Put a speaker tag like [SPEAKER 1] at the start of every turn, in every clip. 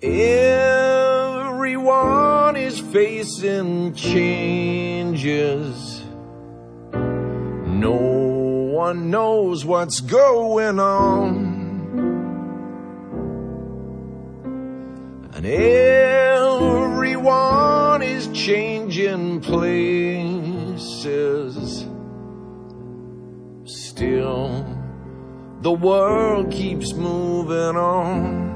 [SPEAKER 1] Everyone is facing changes. No one knows what's going on. And everyone is changing places. Still, the world keeps moving on.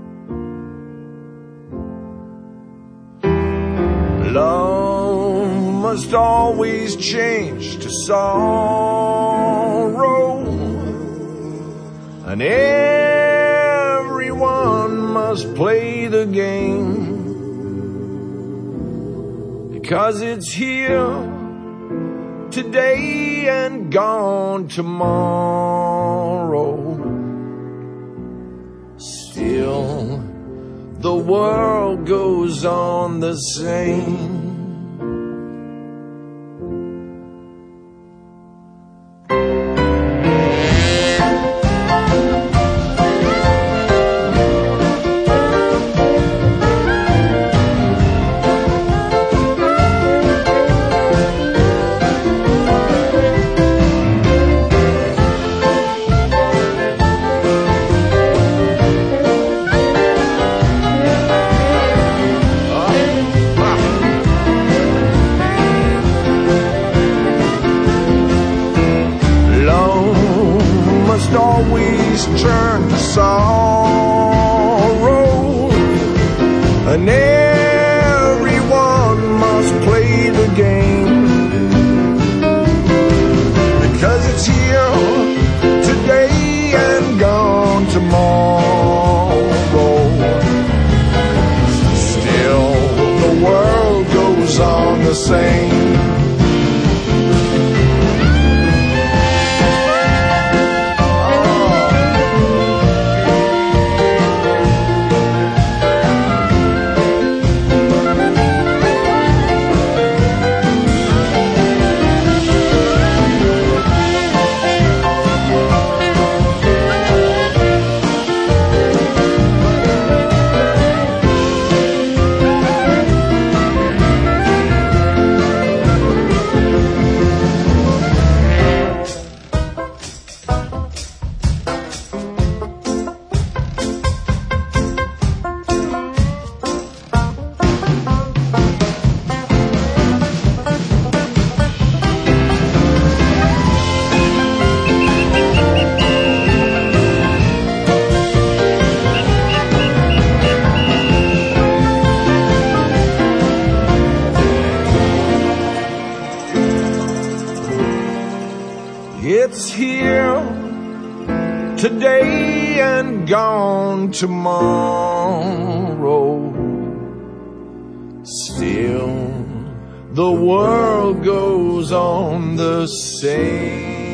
[SPEAKER 1] Love must always change to sorrow, and everyone must play the game, because it's here today and gone tomorrow. Still, the world goes on the same. Always turn to sorrow, and everyone must play the game, because it's here today and gone tomorrow. Still, the world goes on the same. It's here today and gone tomorrow. Still, the world goes on the same.